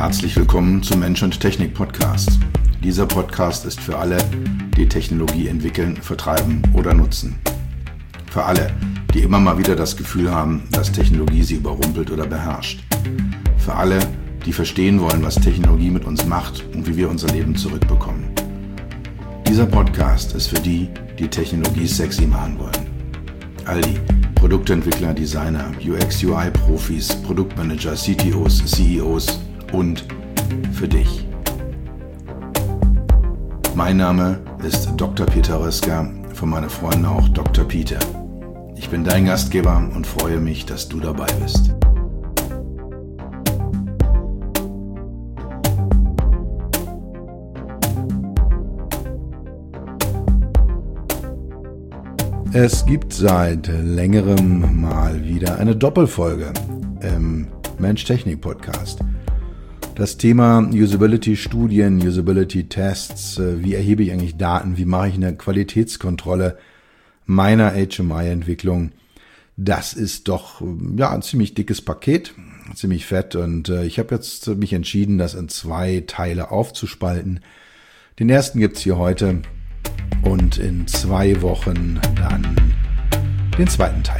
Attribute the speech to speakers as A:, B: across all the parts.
A: Herzlich willkommen zum Mensch und Technik Podcast. Dieser Podcast ist für alle, die Technologie entwickeln, vertreiben oder nutzen. Für alle, die immer mal wieder das Gefühl haben, dass Technologie sie überrumpelt oder beherrscht. Für alle, die verstehen wollen, was Technologie mit uns macht und wie wir unser Leben zurückbekommen. Dieser Podcast ist für die, die Technologie sexy machen wollen. All die Produktentwickler, Designer, UX-UI-Profis, Produktmanager, CTOs, CEOs und für dich. Mein Name ist Dr. Peter Röska, von meinen Freunden auch Dr. Peter. Ich bin dein Gastgeber und freue mich, dass du dabei bist. Es gibt seit längerem mal wieder eine Doppelfolge im Mensch-Technik-Podcast. Das Thema Usability-Studien, Usability-Tests, wie erhebe ich eigentlich Daten, wie mache ich eine Qualitätskontrolle meiner HMI-Entwicklung, das ist doch ein ziemlich dickes Paket, ziemlich fett, und ich habe jetzt mich entschieden, das in 2 Teile aufzuspalten. Den ersten gibt's hier heute und in 2 Wochen dann den zweiten Teil.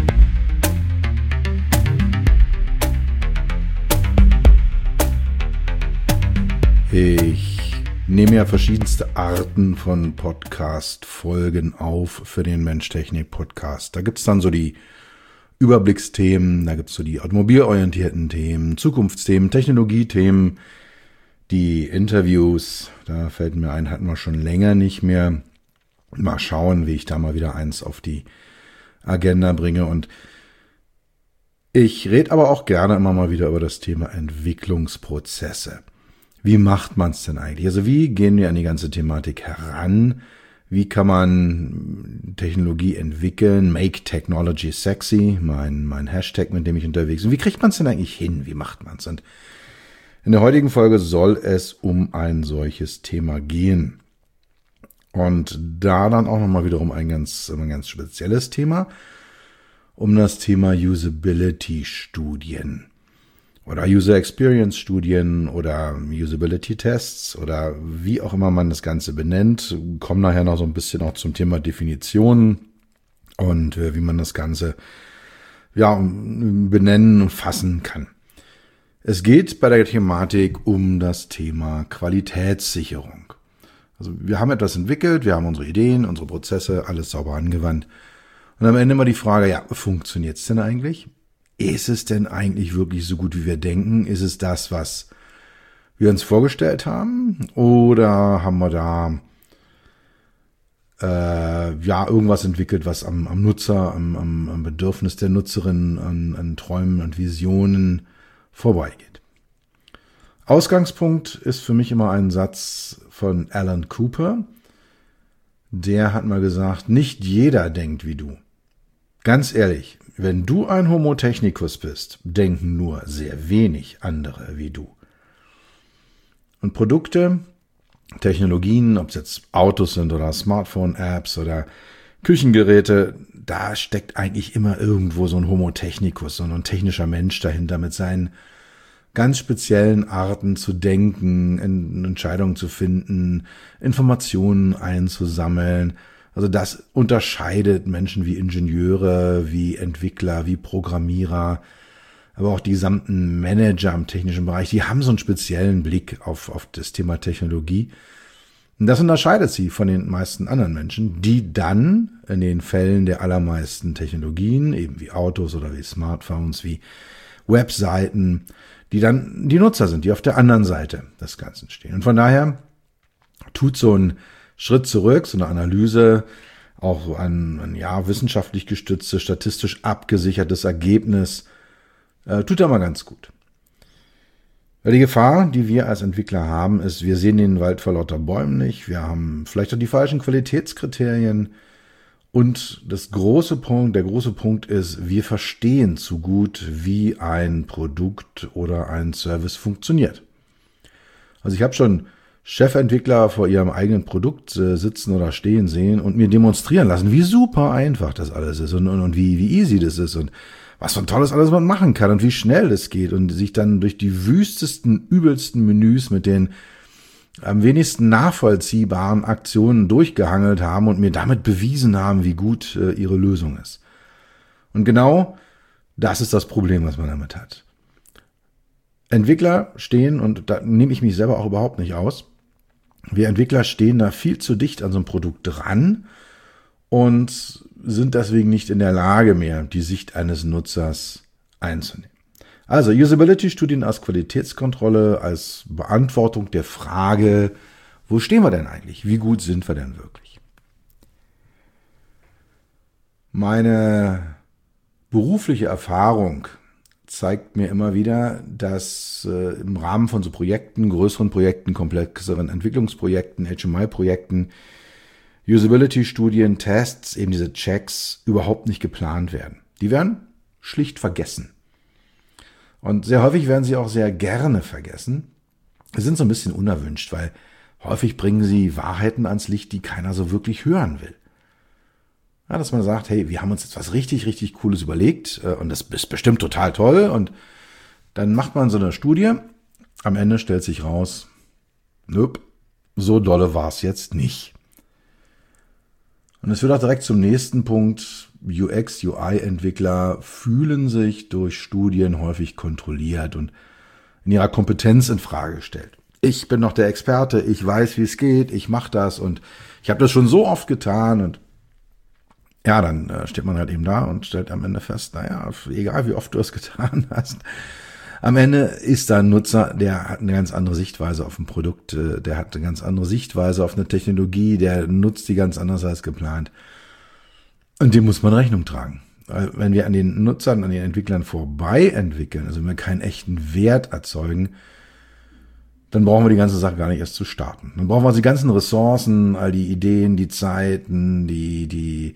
A: Ich nehme ja verschiedenste Arten von Podcast-Folgen auf für den Mensch-Technik-Podcast. Da gibt's dann so die Überblicksthemen, da gibt's so die automobilorientierten Themen, Zukunftsthemen, Technologiethemen, die Interviews. Da fällt mir ein, hatten wir schon länger nicht mehr. Mal schauen, wie ich da mal wieder eins auf die Agenda bringe. Und ich rede aber auch gerne immer mal wieder über das Thema Entwicklungsprozesse. Wie macht man es denn eigentlich? Also wie gehen wir an die ganze Thematik heran? Wie kann man Technologie entwickeln? Make Technology Sexy, mein Hashtag, mit dem ich unterwegs bin. Wie kriegt man es denn eigentlich hin? Wie macht man es? Und in der heutigen Folge soll es um ein solches Thema gehen. Und da dann auch nochmal wiederum ein ganz spezielles Thema, um das Thema Usability-Studien oder User Experience-Studien oder Usability-Tests oder wie auch immer man das Ganze benennt. Kommen nachher noch so ein bisschen auch zum Thema Definitionen und wie man das Ganze benennen und fassen kann. Es geht bei der Thematik um das Thema Qualitätssicherung. Also wir haben etwas entwickelt, wir haben unsere Ideen, unsere Prozesse, alles sauber angewandt. Und am Ende immer die Frage, funktioniert's denn eigentlich? Ist es denn eigentlich wirklich so gut, wie wir denken? Ist es das, was wir uns vorgestellt haben? Oder haben wir da irgendwas entwickelt, was am Nutzer, am Bedürfnis der Nutzerin, an Träumen und Visionen vorbeigeht? Ausgangspunkt ist für mich immer ein Satz von Alan Cooper. Der hat mal gesagt, nicht jeder denkt wie du. Ganz ehrlich, wenn du ein Homo technicus bist, denken nur sehr wenig andere wie du. Und Produkte, Technologien, ob es jetzt Autos sind oder Smartphone-Apps oder Küchengeräte, da steckt eigentlich immer irgendwo so ein Homo technicus, so ein technischer Mensch dahinter mit seinen ganz speziellen Arten zu denken, Entscheidungen zu finden, Informationen einzusammeln. Also das unterscheidet Menschen wie Ingenieure, wie Entwickler, wie Programmierer, aber auch die gesamten Manager im technischen Bereich, die haben so einen speziellen Blick auf das Thema Technologie. Und das unterscheidet sie von den meisten anderen Menschen, die dann in den Fällen der allermeisten Technologien, eben wie Autos oder wie Smartphones, wie Webseiten, die dann die Nutzer sind, die auf der anderen Seite des Ganzen stehen. Und von daher tut so ein Schritt zurück, so eine Analyse, auch ein wissenschaftlich gestütztes, statistisch abgesichertes Ergebnis, tut da mal ganz gut. Weil die Gefahr, die wir als Entwickler haben, ist, wir sehen den Wald vor lauter Bäumen nicht, wir haben vielleicht auch die falschen Qualitätskriterien und der große Punkt ist, wir verstehen zu gut, wie ein Produkt oder ein Service funktioniert. Also ich habe schon Chefentwickler vor ihrem eigenen Produkt sitzen oder stehen sehen und mir demonstrieren lassen, wie super einfach das alles ist und wie easy das ist und was für ein tolles alles man machen kann und wie schnell es geht und sich dann durch die wüstesten, übelsten Menüs mit den am wenigsten nachvollziehbaren Aktionen durchgehangelt haben und mir damit bewiesen haben, wie gut ihre Lösung ist. Und genau das ist das Problem, was man damit hat. Entwickler stehen, und da nehme ich mich selber auch überhaupt nicht aus, wir Entwickler stehen da viel zu dicht an so einem Produkt dran und sind deswegen nicht in der Lage mehr, die Sicht eines Nutzers einzunehmen. Also Usability-Studien als Qualitätskontrolle, als Beantwortung der Frage, wo stehen wir denn eigentlich? Wie gut sind wir denn wirklich? Meine berufliche Erfahrung zeigt mir immer wieder, dass im Rahmen von so Projekten, größeren Projekten, komplexeren Entwicklungsprojekten, HMI-Projekten, Usability-Studien, Tests, eben diese Checks überhaupt nicht geplant werden. Die werden schlicht vergessen. Und sehr häufig werden sie auch sehr gerne vergessen. Sie sind so ein bisschen unerwünscht, weil häufig bringen sie Wahrheiten ans Licht, die keiner so wirklich hören will. Ja, dass man sagt, hey, wir haben uns jetzt was richtig, richtig Cooles überlegt und das ist bestimmt total toll. Und dann macht man so eine Studie. Am Ende stellt sich raus, nope, so dolle war es jetzt nicht. Und es wird auch direkt zum nächsten Punkt. UX, UI-Entwickler fühlen sich durch Studien häufig kontrolliert und in ihrer Kompetenz in Frage gestellt. Ich bin doch der Experte, ich weiß, wie es geht, ich mache das und ich habe das schon so oft getan und ja, dann steht man halt eben da und stellt am Ende fest, naja, egal wie oft du es getan hast, am Ende ist da ein Nutzer, der hat eine ganz andere Sichtweise auf ein Produkt, der hat eine ganz andere Sichtweise auf eine Technologie, der nutzt die ganz anders als geplant. Und dem muss man Rechnung tragen. Weil wenn wir an den Nutzern, an den Entwicklern vorbei entwickeln, also wenn wir keinen echten Wert erzeugen, dann brauchen wir die ganze Sache gar nicht erst zu starten. Dann brauchen wir die ganzen Ressourcen, all die Ideen, die Zeiten, die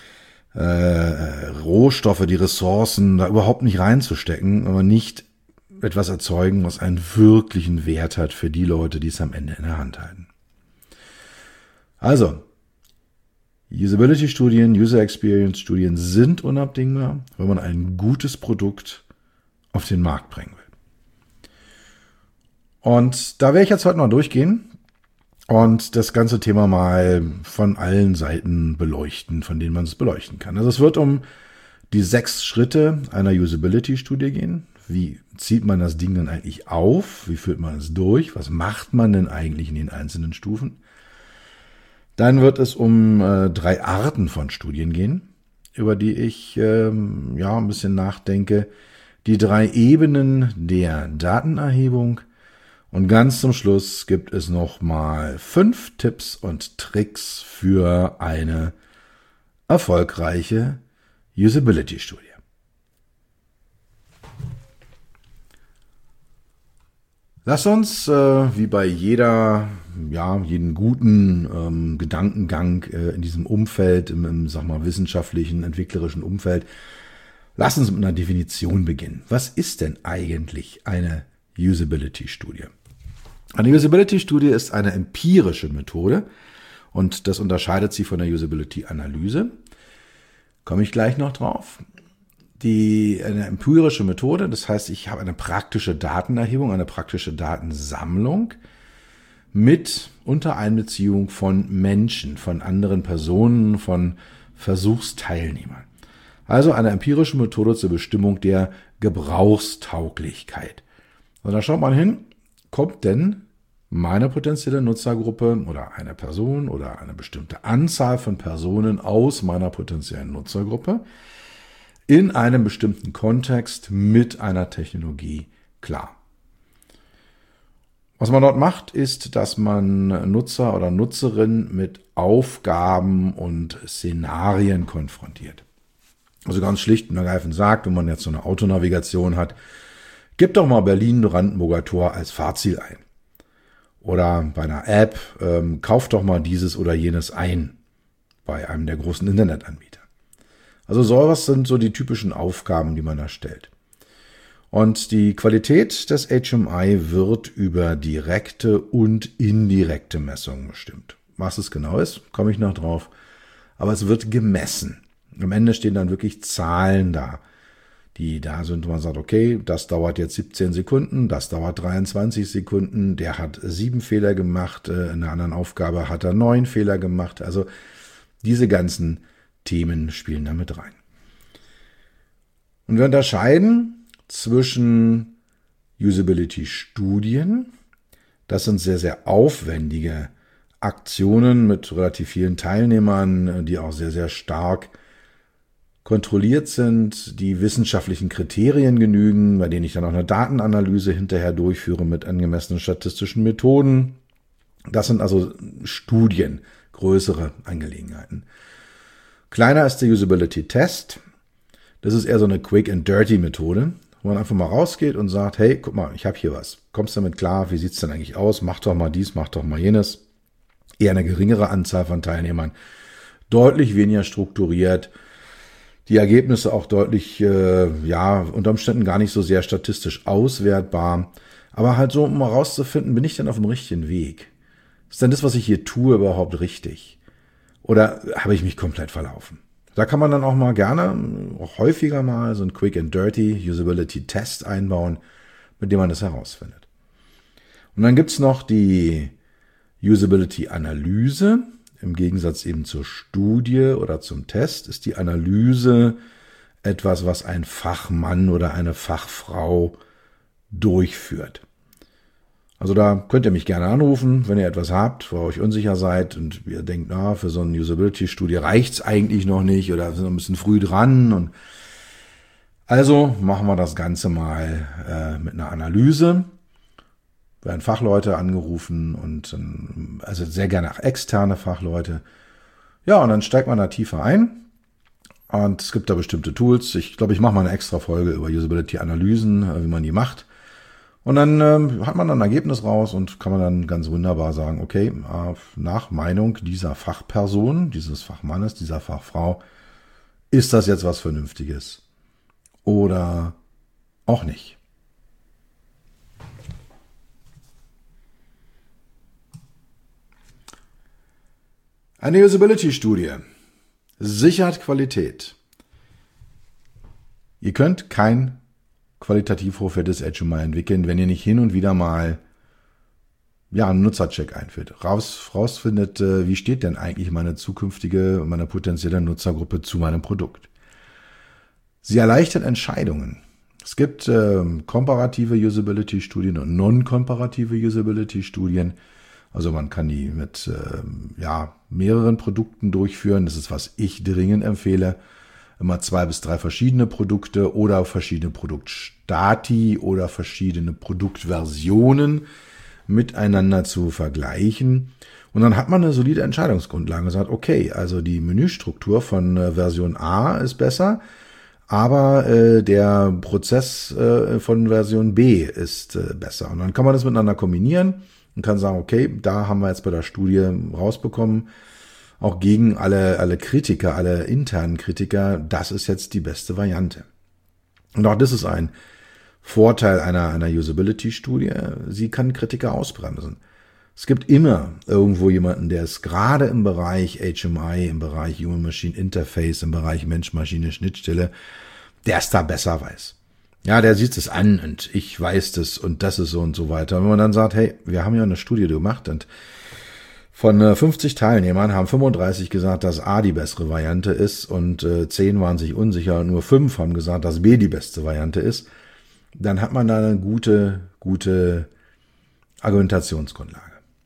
A: Rohstoffe, die Ressourcen da überhaupt nicht reinzustecken, aber nicht etwas erzeugen, was einen wirklichen Wert hat für die Leute, die es am Ende in der Hand halten. Also, Usability-Studien, User-Experience-Studien sind unabdingbar, wenn man ein gutes Produkt auf den Markt bringen will. Und da werde ich jetzt heute mal durchgehen und das ganze Thema mal von allen Seiten beleuchten, von denen man es beleuchten kann. Also es wird um die 6 Schritte einer Usability-Studie gehen. Wie zieht man das Ding denn eigentlich auf? Wie führt man es durch? Was macht man denn eigentlich in den einzelnen Stufen? Dann wird es um 3 Arten von Studien gehen, über die ich ein bisschen nachdenke. Die 3 Ebenen der Datenerhebung. Und ganz zum Schluss gibt es nochmal 5 Tipps und Tricks für eine erfolgreiche Usability-Studie. Lass uns, wie bei jeden guten Gedankengang in diesem Umfeld, im wissenschaftlichen, entwicklerischen Umfeld, lass uns mit einer Definition beginnen. Was ist denn eigentlich eine Usability-Studie? Eine Usability-Studie ist eine empirische Methode und das unterscheidet sie von der Usability-Analyse. Komme ich gleich noch drauf. Eine empirische Methode, das heißt, ich habe eine praktische Datenerhebung, eine praktische Datensammlung mit Untereinbeziehung von Menschen, von anderen Personen, von Versuchsteilnehmern. Also eine empirische Methode zur Bestimmung der Gebrauchstauglichkeit. Und da schaut man hin, kommt denn meine potenzielle Nutzergruppe oder eine Person oder eine bestimmte Anzahl von Personen aus meiner potenziellen Nutzergruppe in einem bestimmten Kontext mit einer Technologie klar. Was man dort macht, ist, dass man Nutzer oder Nutzerin mit Aufgaben und Szenarien konfrontiert. Also ganz schlicht und ergreifend sagt, wenn man jetzt so eine Autonavigation hat, gib doch mal Berlin-Brandenburger Tor als Fahrziel ein. Oder bei einer App, kauf doch mal dieses oder jenes ein bei einem der großen Internetanbieter. Also sowas sind so die typischen Aufgaben, die man da stellt. Und die Qualität des HMI wird über direkte und indirekte Messungen bestimmt. Was es genau ist, komme ich noch drauf. Aber es wird gemessen. Am Ende stehen dann wirklich Zahlen da, die da sind, wo man sagt, okay, das dauert jetzt 17 Sekunden, das dauert 23 Sekunden, der hat 7 Fehler gemacht, in einer anderen Aufgabe hat er 9 Fehler gemacht. Also diese ganzen Themen spielen da mit rein. Und wir unterscheiden zwischen Usability-Studien, das sind sehr, sehr aufwendige Aktionen mit relativ vielen Teilnehmern, die auch sehr, sehr stark kontrolliert sind, die wissenschaftlichen Kriterien genügen, bei denen ich dann auch eine Datenanalyse hinterher durchführe mit angemessenen statistischen Methoden. Das sind also Studien, größere Angelegenheiten. Kleiner ist der Usability-Test. Das ist eher so eine Quick-and-Dirty-Methode, wo man einfach mal rausgeht und sagt, hey, guck mal, ich habe hier was. Kommst du damit klar? Wie sieht's denn eigentlich aus? Mach doch mal dies, mach doch mal jenes. Eher eine geringere Anzahl von Teilnehmern. Deutlich weniger strukturiert. Die Ergebnisse auch deutlich, unter Umständen gar nicht so sehr statistisch auswertbar. Aber halt so, um mal rauszufinden, bin ich denn auf dem richtigen Weg? Ist denn das, was ich hier tue, überhaupt richtig? Oder habe ich mich komplett verlaufen? Da kann man dann auch mal gerne, auch häufiger mal, so ein Quick and Dirty Usability Test einbauen, mit dem man das herausfindet. Und dann gibt's noch die Usability Analyse. Im Gegensatz eben zur Studie oder zum Test ist die Analyse etwas, was ein Fachmann oder eine Fachfrau durchführt. Also da könnt ihr mich gerne anrufen, wenn ihr etwas habt, wo ihr euch unsicher seid und ihr denkt, für so eine Usability-Studie reicht's eigentlich noch nicht oder sind noch ein bisschen früh dran. Und also machen wir das Ganze mal mit einer Analyse. Werden Fachleute angerufen und also sehr gerne auch externe Fachleute. Ja, und dann steigt man da tiefer ein. Und es gibt da bestimmte Tools. Ich glaube, ich mache mal eine extra Folge über Usability-Analysen, wie man die macht. Und dann hat man dann ein Ergebnis raus und kann man dann ganz wunderbar sagen, okay, nach Meinung dieser Fachperson, dieses Fachmannes, dieser Fachfrau, ist das jetzt was Vernünftiges oder auch nicht. Eine Usability-Studie sichert Qualität. Ihr könnt kein qualitativ hochwertiges HMI entwickeln, wenn ihr nicht hin und wieder mal einen Nutzercheck einführt. Rausfindet, wie steht denn eigentlich meine potenzielle Nutzergruppe zu meinem Produkt. Sie erleichtert Entscheidungen. Es gibt komparative Usability-Studien und non-komparative Usability-Studien. Also man kann die mit mehreren Produkten durchführen. Das ist, was ich dringend empfehle. Immer 2 bis 3 verschiedene Produkte oder verschiedene Produktstati oder verschiedene Produktversionen miteinander zu vergleichen. Und dann hat man eine solide Entscheidungsgrundlage und sagt, okay, also die Menüstruktur von Version A ist besser, aber der Prozess von Version B ist besser. Und dann kann man das miteinander kombinieren und kann sagen, okay, da haben wir jetzt bei der Studie rausbekommen, auch gegen alle Kritiker, alle internen Kritiker, das ist jetzt die beste Variante. Und auch das ist ein Vorteil einer Usability-Studie. Sie kann Kritiker ausbremsen. Es gibt immer irgendwo jemanden, der es gerade im Bereich HMI, im Bereich Human-Machine Interface, im Bereich Mensch-Maschine-Schnittstelle, der es da besser weiß. Ja, der sieht es an und ich weiß das und das ist so und so weiter. Und wenn man dann sagt, hey, wir haben ja eine Studie gemacht und von 50 Teilnehmern haben 35 gesagt, dass A die bessere Variante ist und 10 waren sich unsicher und nur 5 haben gesagt, dass B die beste Variante ist, dann hat man da eine gute Argumentationsgrundlage.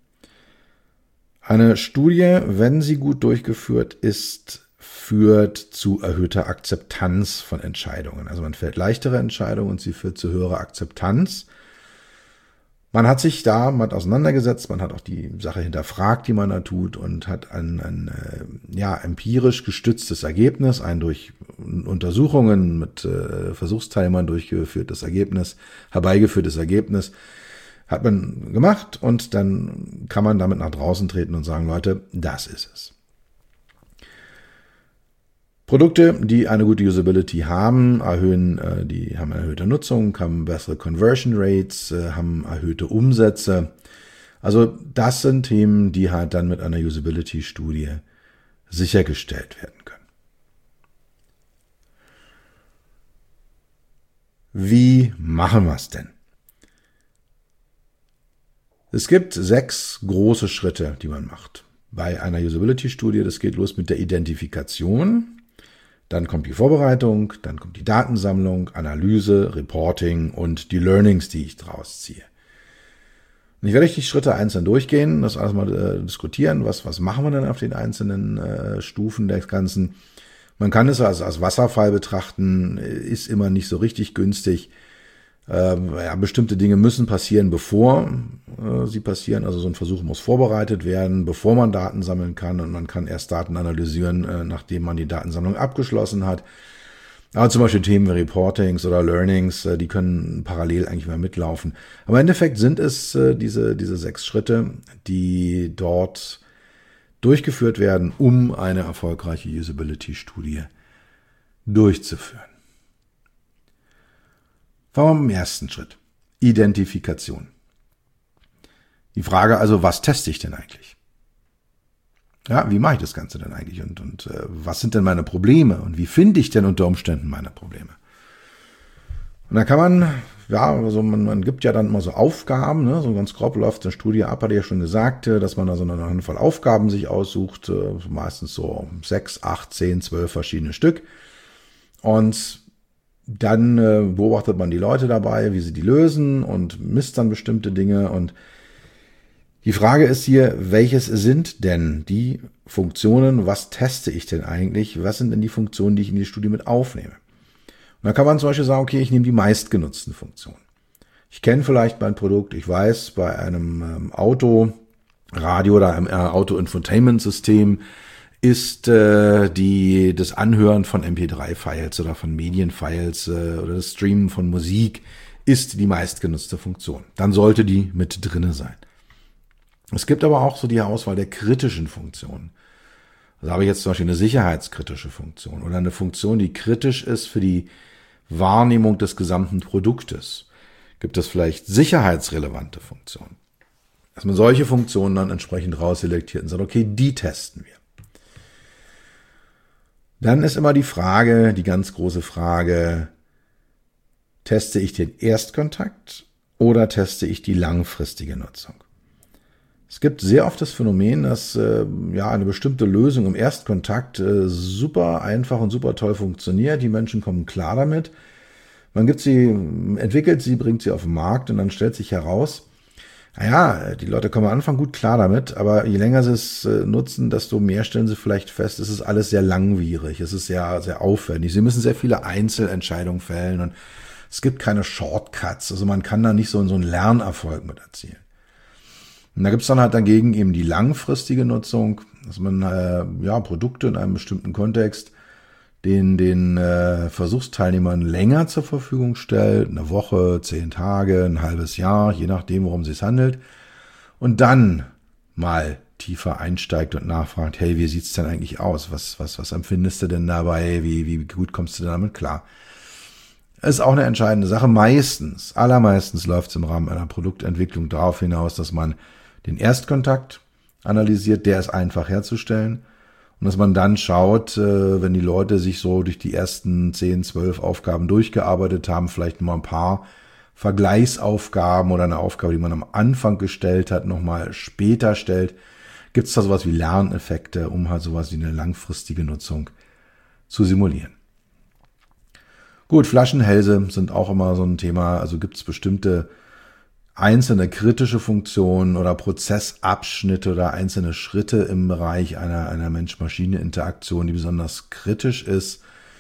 A: Eine Studie, wenn sie gut durchgeführt ist, führt zu erhöhter Akzeptanz von Entscheidungen. Also man fällt leichtere Entscheidungen und sie führt zu höherer Akzeptanz. Man hat sich damit auseinandergesetzt, man hat auch die Sache hinterfragt, die man da tut und hat ein empirisch gestütztes Ergebnis, ein durch Untersuchungen mit Versuchsteilnehmern herbeigeführtes Ergebnis hat man gemacht und dann kann man damit nach draußen treten und sagen, Leute, das ist es. Produkte, die eine gute Usability haben, haben eine erhöhte Nutzung, haben bessere Conversion Rates, haben erhöhte Umsätze. Also das sind Themen, die halt dann mit einer Usability-Studie sichergestellt werden können. Wie machen wir es denn? Es gibt 6 große Schritte, die man macht bei einer Usability-Studie. Das geht los mit der Identifikation, dann kommt die Vorbereitung, dann kommt die Datensammlung, Analyse, Reporting und die Learnings, die ich daraus ziehe. Und ich werde die Schritte einzeln durchgehen, das alles mal diskutieren, was machen wir denn auf den einzelnen Stufen des Ganzen. Man kann es als Wasserfall betrachten, ist immer nicht so richtig günstig. Bestimmte Dinge müssen passieren, bevor sie passieren. Also so ein Versuch muss vorbereitet werden, bevor man Daten sammeln kann. Und man kann erst Daten analysieren, nachdem man die Datensammlung abgeschlossen hat. Aber zum Beispiel Themen wie Reportings oder Learnings, die können parallel eigentlich mal mitlaufen. Aber im Endeffekt sind es diese 6 Schritte, die dort durchgeführt werden, um eine erfolgreiche Usability-Studie durchzuführen. Fangen wir mit dem ersten Schritt. Identifikation. Die Frage also, was teste ich denn eigentlich? Ja, wie mache ich das Ganze denn eigentlich? Und was sind denn meine Probleme? Und wie finde ich denn unter Umständen meine Probleme? Und da kann man, also man gibt ja dann immer so Aufgaben, ne? So ganz grob läuft eine Studie ab, hatte ich ja schon gesagt, dass man da so eine Handvoll Aufgaben sich aussucht, meistens so 6, 8, 10, 12 verschiedene Stück. Und dann beobachtet man die Leute dabei, wie sie die lösen und misst dann bestimmte Dinge. Und die Frage ist hier, welches sind denn die Funktionen? Was teste ich denn eigentlich? Was sind denn die Funktionen, die ich in die Studie mit aufnehme? Und da kann man zum Beispiel sagen, okay, ich nehme die meistgenutzten Funktionen. Ich kenne vielleicht mein Produkt, ich weiß, bei einem Autoradio oder einem Auto-Infotainment-System ist das Anhören von MP3-Files oder von Medienfiles oder das Streamen von Musik ist die meistgenutzte Funktion. Dann sollte die mit drinne sein. Es gibt aber auch so die Auswahl der kritischen Funktionen. Also habe ich jetzt zum Beispiel eine sicherheitskritische Funktion oder eine Funktion, die kritisch ist für die Wahrnehmung des gesamten Produktes. Gibt es vielleicht sicherheitsrelevante Funktionen? Dass man solche Funktionen dann entsprechend rausselektiert und sagt, okay, die testen wir. Dann ist immer die ganz große Frage, teste ich den Erstkontakt oder teste ich die langfristige Nutzung? Es gibt sehr oft das Phänomen, dass eine bestimmte Lösung im Erstkontakt super einfach und super toll funktioniert. Die Menschen kommen klar damit. Man entwickelt sie, bringt sie auf den Markt und dann stellt sich heraus, die Leute kommen am Anfang gut klar damit, aber je länger sie es nutzen, desto mehr stellen sie vielleicht fest, es ist alles sehr langwierig, es ist sehr, sehr aufwendig. Sie müssen sehr viele Einzelentscheidungen fällen und es gibt keine Shortcuts, also man kann da nicht so einen Lernerfolg mit erzielen. Und da gibt's dann halt dagegen eben die langfristige Nutzung, dass man Produkte in einem bestimmten Kontext den Versuchsteilnehmern länger zur Verfügung stellt, eine Woche, 10 Tage, ein halbes Jahr, je nachdem, worum es sich handelt, und dann mal tiefer einsteigt und nachfragt, hey, wie sieht's denn eigentlich aus? Was empfindest du denn dabei? Wie gut kommst du denn damit klar? Das ist auch eine entscheidende Sache. Allermeistens läuft es im Rahmen einer Produktentwicklung darauf hinaus, dass man den Erstkontakt analysiert, der ist einfach herzustellen. Und dass man dann schaut, wenn die Leute sich so durch die ersten 10, 12 Aufgaben durchgearbeitet haben, vielleicht noch mal ein paar Vergleichsaufgaben oder eine Aufgabe, die man am Anfang gestellt hat, nochmal später stellt, gibt es da sowas wie Lerneffekte, um halt sowas wie eine langfristige Nutzung zu simulieren. Gut, Flaschenhälse sind auch immer so ein Thema, also gibt es bestimmte einzelne kritische Funktionen oder Prozessabschnitte oder einzelne Schritte im Bereich einer Mensch-Maschine-Interaktion, die besonders kritisch ist,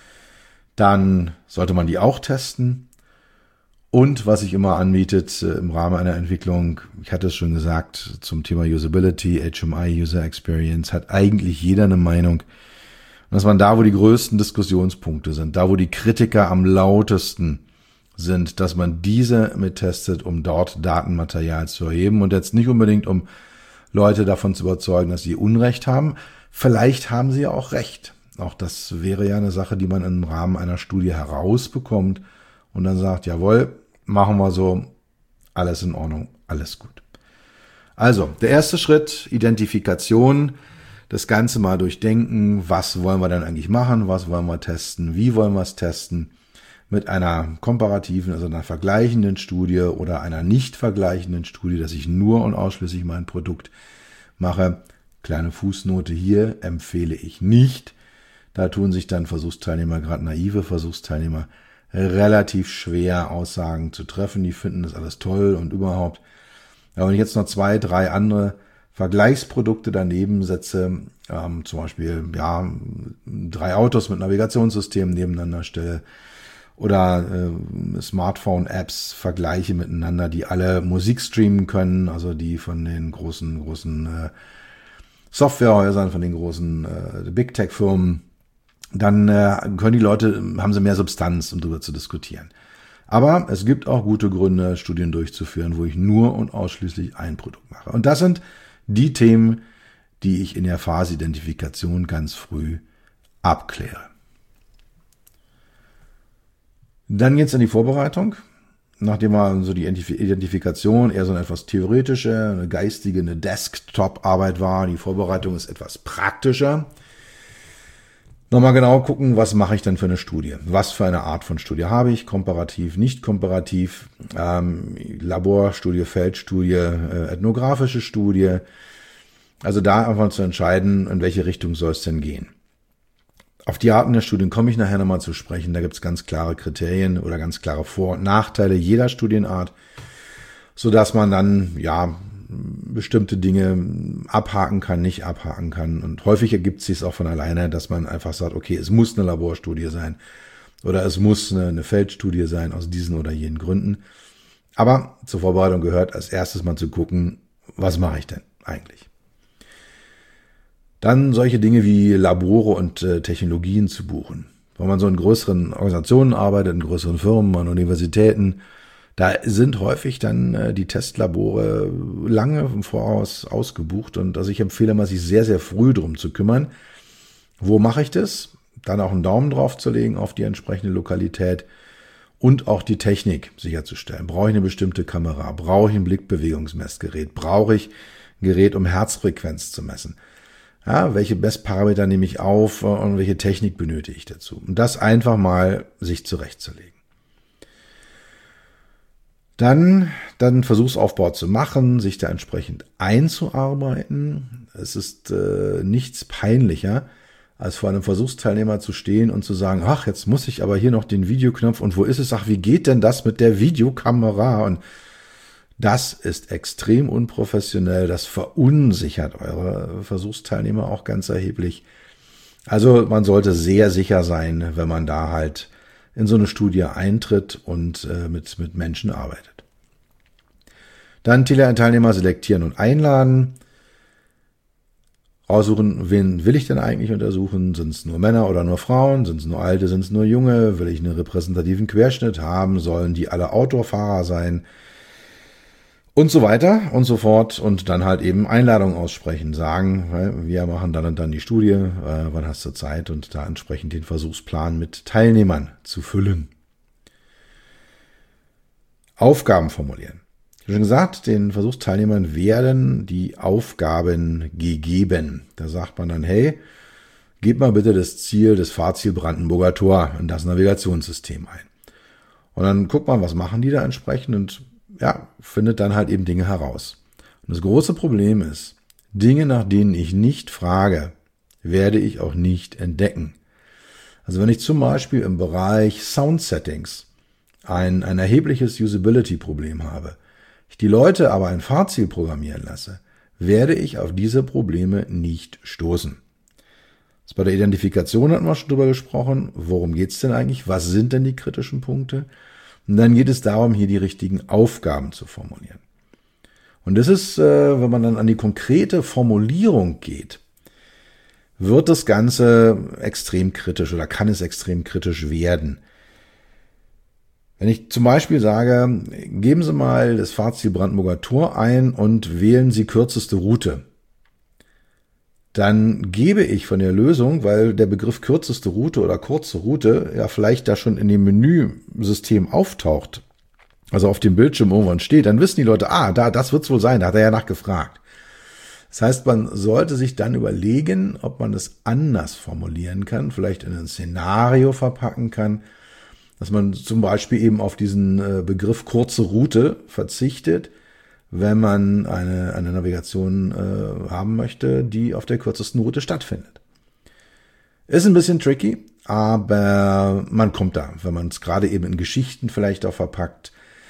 A: dann sollte man die auch testen. Und was sich immer anbietet im Rahmen einer Entwicklung, ich hatte es schon gesagt, zum Thema Usability, HMI, User Experience, hat eigentlich jeder eine Meinung. Und dass man da, wo die größten Diskussionspunkte sind, da, wo die Kritiker am lautesten sind, dass man diese mittestet, um dort Datenmaterial zu erheben und jetzt nicht unbedingt, um Leute davon zu überzeugen, dass sie Unrecht haben. Vielleicht haben sie ja auch Recht. Auch das wäre ja eine Sache, die man im Rahmen einer Studie herausbekommt und dann sagt, jawohl, machen wir so, alles in Ordnung, alles gut. Also, der erste Schritt, Identifikation, das Ganze mal durchdenken, was wollen wir denn eigentlich machen, was wollen wir testen, wie wollen wir es testen, mit einer komparativen, also einer vergleichenden Studie oder einer nicht vergleichenden Studie, dass ich nur und ausschließlich mein Produkt mache. Kleine Fußnote hier, empfehle ich nicht. Da tun sich dann Versuchsteilnehmer, gerade naive Versuchsteilnehmer, relativ schwer, Aussagen zu treffen. Die finden das alles toll und überhaupt. Aber wenn ich jetzt noch 2, 3 andere Vergleichsprodukte daneben setze, zum Beispiel 3 Autos mit Navigationssystemen nebeneinander stelle oder Smartphone-Apps vergleiche miteinander, die alle Musik streamen können, also die von den großen Softwarehäusern, von den großen Big Tech-Firmen, dann können die Leute, haben sie mehr Substanz, um darüber zu diskutieren. Aber es gibt auch gute Gründe, Studien durchzuführen, wo ich nur und ausschließlich ein Produkt mache. Und das sind die Themen, die ich in der Phase Identifikation ganz früh abkläre. Dann geht's in die Vorbereitung. Nachdem wir so die Identifikation eher so eine etwas theoretische, eine geistige, eine Desktop-Arbeit war, die Vorbereitung ist etwas praktischer. Nochmal genau gucken, was mache ich denn für eine Studie? Was für eine Art von Studie habe ich? Komparativ, nicht komparativ, Laborstudie, Feldstudie, ethnografische Studie. Also da einfach zu entscheiden, in welche Richtung soll es denn gehen. Auf die Arten der Studien komme ich nachher nochmal zu sprechen. Da gibt es ganz klare Kriterien oder ganz klare Vor- und Nachteile jeder Studienart, sodass man dann bestimmte Dinge abhaken kann, nicht abhaken kann. Und häufig ergibt es sich auch von alleine, dass man einfach sagt, okay, es muss eine Laborstudie sein oder es muss eine Feldstudie sein aus diesen oder jenen Gründen. Aber zur Vorbereitung gehört als erstes mal zu gucken, was mache ich denn eigentlich? Dann solche Dinge wie Labore und Technologien zu buchen. Wenn man so in größeren Organisationen arbeitet, in größeren Firmen, an Universitäten, da sind häufig dann die Testlabore lange im Voraus ausgebucht. Und also ich empfehle mal, sich sehr, sehr früh drum zu kümmern. Wo mache ich das? Dann auch einen Daumen drauf zu legen auf die entsprechende Lokalität und auch die Technik sicherzustellen. Brauche ich eine bestimmte Kamera? Brauche ich ein Blickbewegungsmessgerät? Brauche ich ein Gerät, um Herzfrequenz zu messen? Ja, welche Messparameter nehme ich auf und welche Technik benötige ich dazu? Und das einfach mal sich zurechtzulegen. Dann Versuchsaufbau zu machen, sich da entsprechend einzuarbeiten. Es ist nichts peinlicher, als vor einem Versuchsteilnehmer zu stehen und zu sagen, ach, jetzt muss ich aber hier noch den Videoknopf und wo ist es? Ach, wie geht denn das mit der Videokamera? Und das ist extrem unprofessionell. Das verunsichert eure Versuchsteilnehmer auch ganz erheblich. Also man sollte sehr sicher sein, wenn man da halt in so eine Studie eintritt und mit Menschen arbeitet. Dann Teilnehmer selektieren und einladen. Aussuchen, wen will ich denn eigentlich untersuchen? Sind es nur Männer oder nur Frauen? Sind es nur Alte? Sind es nur Junge? Will ich einen repräsentativen Querschnitt haben? Sollen die alle Outdoor-Fahrer sein? Und so weiter und so fort. Und dann halt eben Einladungen aussprechen, sagen, wir machen dann und dann die Studie, wann hast du Zeit? Und da entsprechend den Versuchsplan mit Teilnehmern zu füllen. Aufgaben formulieren. Ich habe schon gesagt, den Versuchsteilnehmern werden die Aufgaben gegeben. Da sagt man dann, hey, gebt mal bitte das Ziel, das Fahrziel Brandenburger Tor in das Navigationssystem ein. Und dann guckt man, was machen die da entsprechend und findet dann halt eben Dinge heraus. Und das große Problem ist, Dinge, nach denen ich nicht frage, werde ich auch nicht entdecken. Also wenn ich zum Beispiel im Bereich Sound Settings ein erhebliches Usability-Problem habe, ich die Leute aber ein Fahrziel programmieren lasse, werde ich auf diese Probleme nicht stoßen. Bei der Identifikation hatten wir schon drüber gesprochen. Worum geht's denn eigentlich? Was sind denn die kritischen Punkte? Und dann geht es darum, hier die richtigen Aufgaben zu formulieren. Und das ist, wenn man dann an die konkrete Formulierung geht, wird das Ganze extrem kritisch oder kann es extrem kritisch werden. Wenn ich zum Beispiel sage, geben Sie mal das Fahrziel Brandenburger Tor ein und wählen Sie kürzeste Route, dann gebe ich von der Lösung, weil der Begriff kürzeste Route oder kurze Route ja vielleicht da schon in dem Menüsystem auftaucht, also auf dem Bildschirm irgendwann steht, dann wissen die Leute, das wird's wohl sein, da hat er ja nachgefragt. Das heißt, man sollte sich dann überlegen, ob man es anders formulieren kann, vielleicht in ein Szenario verpacken kann, dass man zum Beispiel eben auf diesen Begriff kurze Route verzichtet, wenn man eine Navigation haben möchte, die auf der kürzesten Route stattfindet. Ist ein bisschen tricky, aber man kommt da, wenn man es gerade eben in Geschichten vielleicht auch verpackt,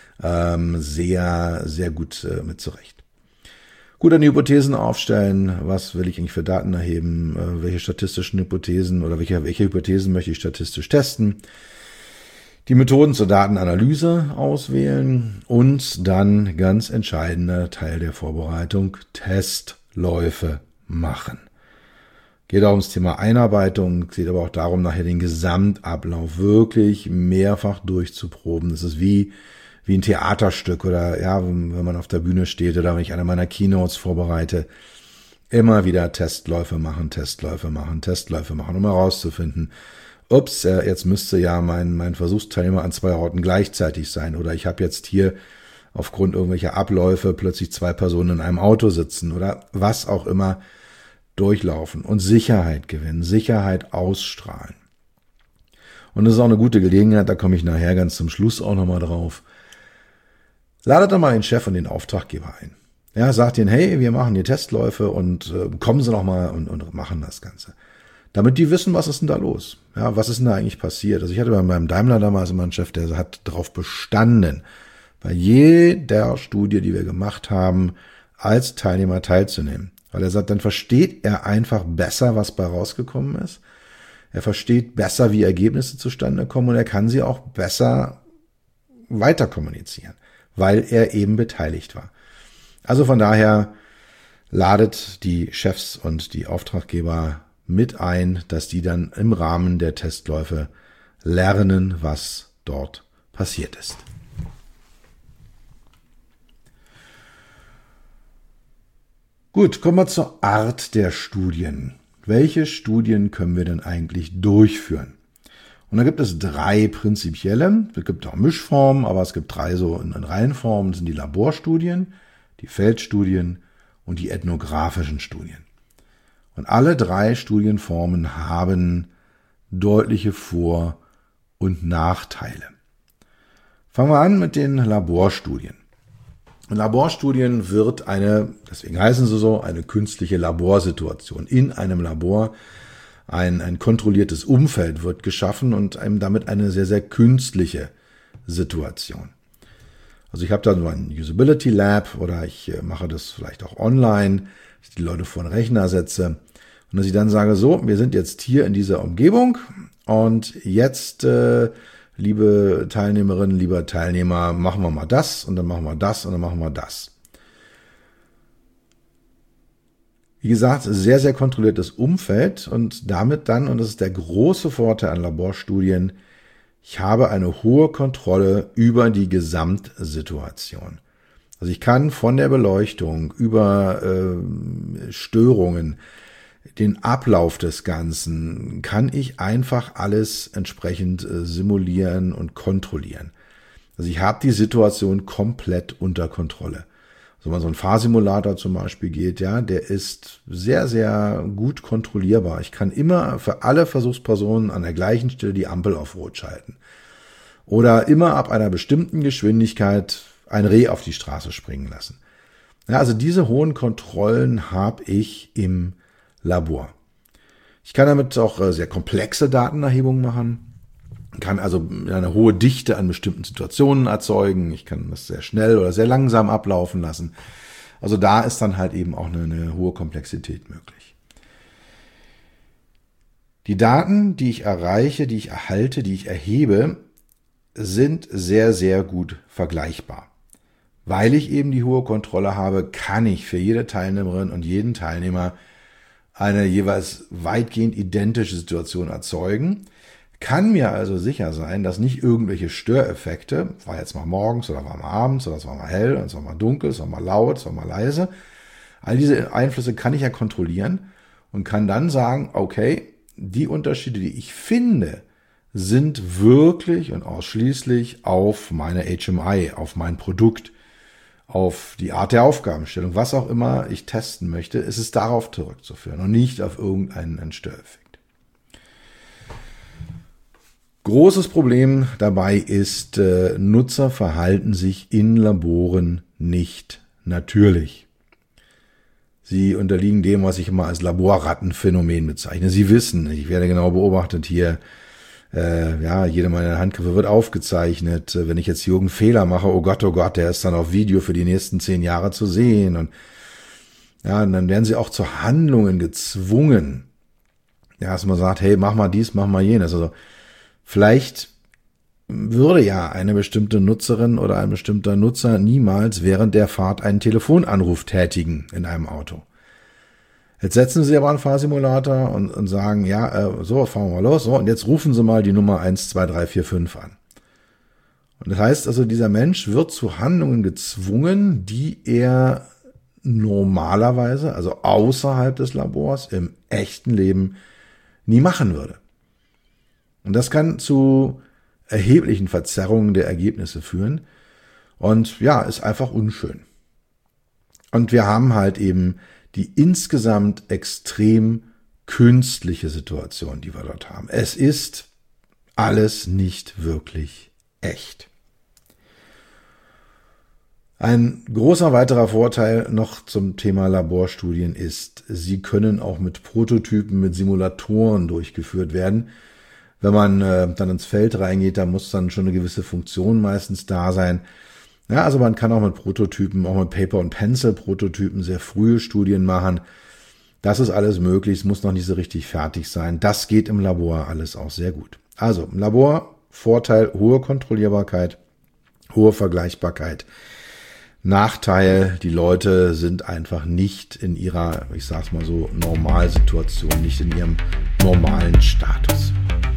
A: sehr, sehr gut mit zurecht. Gut, dann die Hypothesen aufstellen. Was will ich eigentlich für Daten erheben? Welche statistischen Hypothesen oder welche Hypothesen möchte ich statistisch testen? Die Methoden zur Datenanalyse auswählen und dann ganz entscheidender Teil der Vorbereitung, Testläufe machen. Geht auch ums Thema Einarbeitung, geht aber auch darum, nachher den Gesamtablauf wirklich mehrfach durchzuproben. Das ist wie ein Theaterstück oder ja, wenn man auf der Bühne steht oder wenn ich eine meiner Keynotes vorbereite, immer wieder Testläufe machen, um herauszufinden, ups, jetzt müsste ja mein Versuchsteilnehmer an 2 Orten gleichzeitig sein oder ich habe jetzt hier aufgrund irgendwelcher Abläufe plötzlich 2 Personen in einem Auto sitzen oder was auch immer, durchlaufen und Sicherheit gewinnen, Sicherheit ausstrahlen. Und das ist auch eine gute Gelegenheit, da komme ich nachher ganz zum Schluss auch nochmal drauf. Ladet doch mal den Chef und den Auftraggeber ein. Ja, sagt ihnen, hey, wir machen hier Testläufe und kommen Sie noch mal und machen das Ganze. Damit die wissen, was ist denn da los? Ja, was ist denn da eigentlich passiert? Also ich hatte bei meinem Daimler damals immer einen Chef, der hat darauf bestanden, bei jeder Studie, die wir gemacht haben, als Teilnehmer teilzunehmen. Weil er sagt, dann versteht er einfach besser, was bei rausgekommen ist. Er versteht besser, wie Ergebnisse zustande kommen und er kann sie auch besser weiter kommunizieren, weil er eben beteiligt war. Also von daher ladet die Chefs und die Auftraggeber mit ein, dass die dann im Rahmen der Testläufe lernen, was dort passiert ist. Gut, kommen wir zur Art der Studien. Welche Studien können wir denn eigentlich durchführen? Und da gibt es 3 prinzipielle. Es gibt auch Mischformen, aber es gibt 3 so in Reihenformen. Das sind die Laborstudien, die Feldstudien und die ethnografischen Studien. Und alle 3 Studienformen haben deutliche Vor- und Nachteile. Fangen wir an mit den Laborstudien. In Laborstudien wird deswegen heißen sie so, eine künstliche Laborsituation. In einem Labor ein kontrolliertes Umfeld wird geschaffen und einem damit eine sehr, sehr künstliche Situation. Also ich habe da so ein Usability Lab oder ich mache das vielleicht auch online, dass ich die Leute vor den Rechner setze und dass ich dann sage, so, wir sind jetzt hier in dieser Umgebung und jetzt liebe Teilnehmerinnen, lieber Teilnehmer, machen wir mal das und dann machen wir das und dann machen wir das. Wie gesagt, sehr, sehr kontrolliertes Umfeld und damit dann, und das ist der große Vorteil an Laborstudien, ich habe eine hohe Kontrolle über die Gesamtsituation. Also ich kann von der Beleuchtung über Störungen, den Ablauf des Ganzen, kann ich einfach alles entsprechend simulieren und kontrollieren. Also ich habe die Situation komplett unter Kontrolle. Also wenn man so einen Fahrsimulator zum Beispiel geht, ja, der ist sehr, sehr gut kontrollierbar. Ich kann immer für alle Versuchspersonen an der gleichen Stelle die Ampel auf Rot schalten. Oder immer ab einer bestimmten Geschwindigkeit ein Reh auf die Straße springen lassen. Ja, also diese hohen Kontrollen habe ich im Labor. Ich kann damit auch sehr komplexe Datenerhebungen machen, kann also eine hohe Dichte an bestimmten Situationen erzeugen, ich kann das sehr schnell oder sehr langsam ablaufen lassen. Also da ist dann halt eben auch eine hohe Komplexität möglich. Die Daten, die ich erreiche, die ich erhalte, die ich erhebe, sind sehr, sehr gut vergleichbar. Weil ich eben die hohe Kontrolle habe, kann ich für jede Teilnehmerin und jeden Teilnehmer eine jeweils weitgehend identische Situation erzeugen, kann mir also sicher sein, dass nicht irgendwelche Störeffekte, war jetzt mal morgens oder war mal abends oder es war mal hell und es war mal dunkel, es war mal laut, es war mal leise, all diese Einflüsse kann ich ja kontrollieren und kann dann sagen, okay, die Unterschiede, die ich finde, sind wirklich und ausschließlich auf meine HMI, auf mein Produkt, auf die Art der Aufgabenstellung, was auch immer ich testen möchte, ist es darauf zurückzuführen und nicht auf irgendeinen Störeffekt. Großes Problem dabei ist, Nutzer verhalten sich in Laboren nicht natürlich. Sie unterliegen dem, was ich immer als Laborrattenphänomen bezeichne. Sie wissen, ich werde genau beobachtet hier, jede meiner Handgriffe wird aufgezeichnet. Wenn ich jetzt hier irgendeinen Fehler mache, oh Gott, der ist dann auf Video für die nächsten 10 Jahre zu sehen. Und dann werden sie auch zu Handlungen gezwungen. Ja, dass man sagt, hey, mach mal dies, mach mal jenes. Also vielleicht würde ja eine bestimmte Nutzerin oder ein bestimmter Nutzer niemals während der Fahrt einen Telefonanruf tätigen in einem Auto. Jetzt setzen Sie aber einen Fahrsimulator und sagen, so, fahren wir mal los, so, und jetzt rufen Sie mal die Nummer 12345 an. Und das heißt also, dieser Mensch wird zu Handlungen gezwungen, die er normalerweise, also außerhalb des Labors, im echten Leben nie machen würde. Und das kann zu erheblichen Verzerrungen der Ergebnisse führen und ist einfach unschön. Und wir haben halt eben die insgesamt extrem künstliche Situation, die wir dort haben. Es ist alles nicht wirklich echt. Ein großer weiterer Vorteil noch zum Thema Laborstudien ist, sie können auch mit Prototypen, mit Simulatoren durchgeführt werden. Wenn man dann ins Feld reingeht, da muss dann schon eine gewisse Funktion meistens da sein. Ja, also man kann auch mit Prototypen, auch mit Paper- und Pencil-Prototypen sehr frühe Studien machen. Das ist alles möglich, es muss noch nicht so richtig fertig sein. Das geht im Labor alles auch sehr gut. Also im Labor Vorteil, hohe Kontrollierbarkeit, hohe Vergleichbarkeit. Nachteil, die Leute sind einfach nicht in ihrer, ich sag's mal so, Normalsituation, nicht in ihrem normalen Status.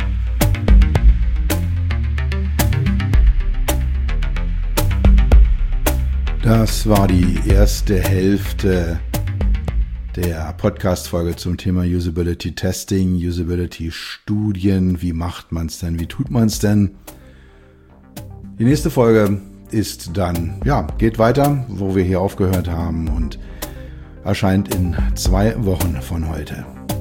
A: Das war die erste Hälfte der Podcast-Folge zum Thema Usability Testing, Usability Studien. Wie macht man es denn? Wie tut man es denn? Die nächste Folge ist dann, geht weiter, wo wir hier aufgehört haben und erscheint in 2 Wochen von heute.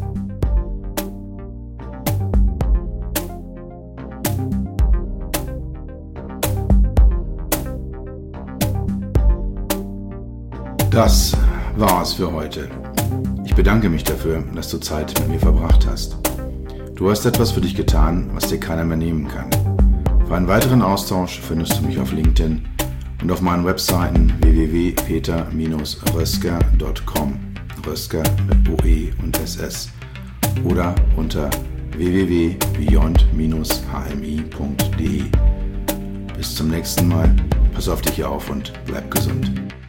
A: Das war's für heute. Ich bedanke mich dafür, dass du Zeit mit mir verbracht hast. Du hast etwas für dich getan, was dir keiner mehr nehmen kann. Für einen weiteren Austausch findest du mich auf LinkedIn und auf meinen Webseiten www.peter-rösker.com, Rösker mit OE und SS, oder unter www.beyond-hmi.de. Bis zum nächsten Mal, pass auf dich auf und bleib gesund.